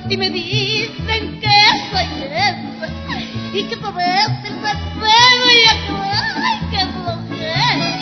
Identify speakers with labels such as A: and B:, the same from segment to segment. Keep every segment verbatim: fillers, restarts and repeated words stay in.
A: y me dicen que soy lenta y que todo es el paseo y que ay, que flojera.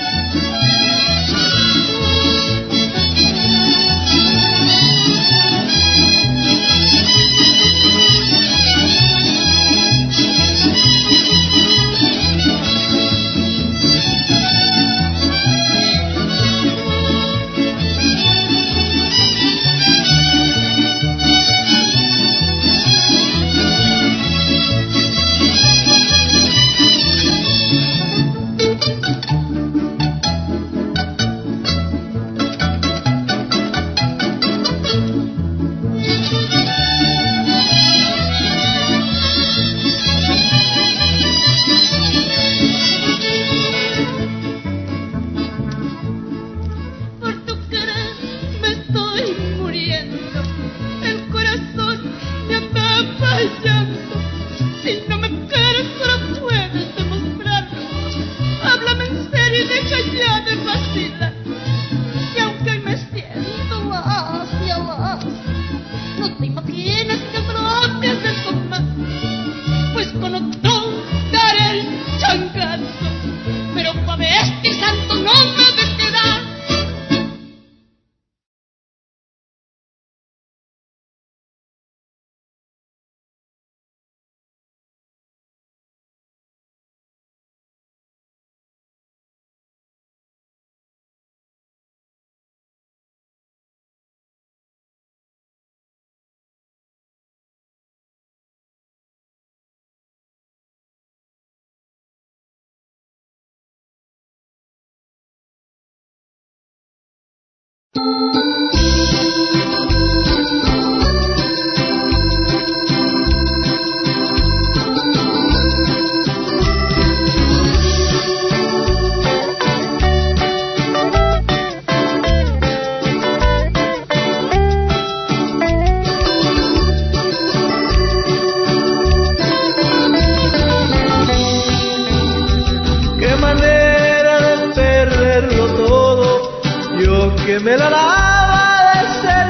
B: Que me la daba de ser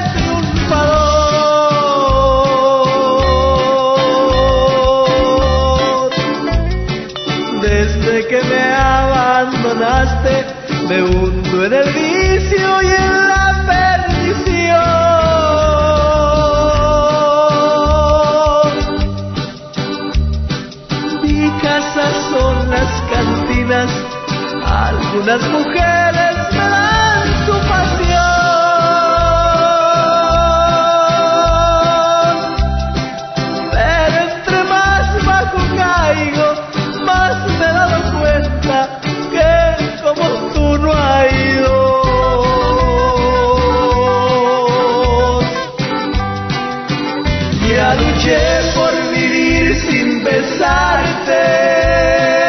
B: triunfador. Desde que me abandonaste, me hundo en el vicio y en la perdición. Mi casa son las cantinas, algunas mujeres me dan su pasión, pero entre más bajo caigo, más me he dado cuenta que como tú no hay dos. Ya luché por vivir sin besarte,